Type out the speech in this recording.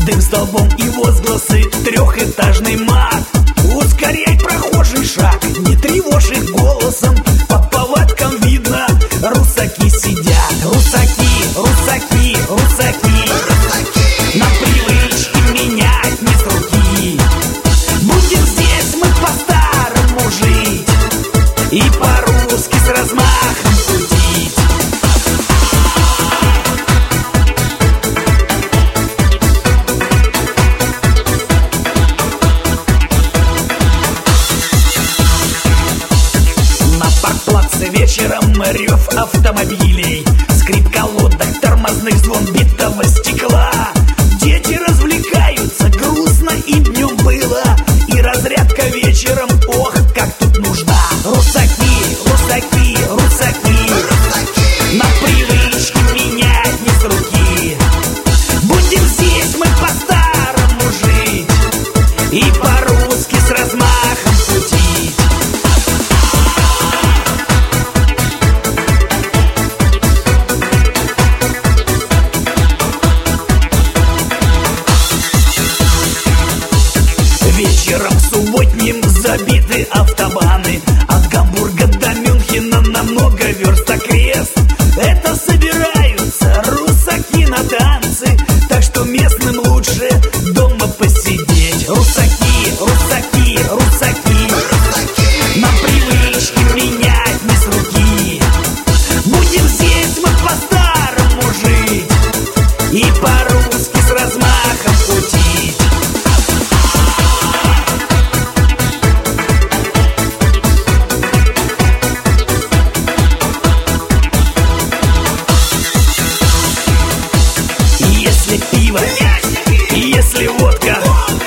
дым столбом и возгласы, трехэтажный мат. Ускоряй прохожий шаг, не тревожь их голосом. По повадкам видно, русаки сидят. Русаки, русаки, русаки, на привычке менять не с руки. Будем здесь мы по-старому жить и по-русски с размахом крутить. На паркплаце вечером рев автомобилей, скрип колодок, тормозных, звон битого стекла. Дети развлекаются, грустно им днем было, и разрядка вечером, ох, как тут нужна. Русаки, русаки, русаки, на привычке менять не с руки. Будем здесь мы по-старому жить и по-русски с размахом крутить. Вечером субботним забиты автобаны, от Гамбурга до Мюнхена на много верст окрест. Это собираются русаки на танцы, так что местным лучше дома посидеть. Русаки, русаки, русаки, на привычке менять не с руки. Будем здесь мы по-старому жить и по-русски с размахом крутить. Если пиво, если водка,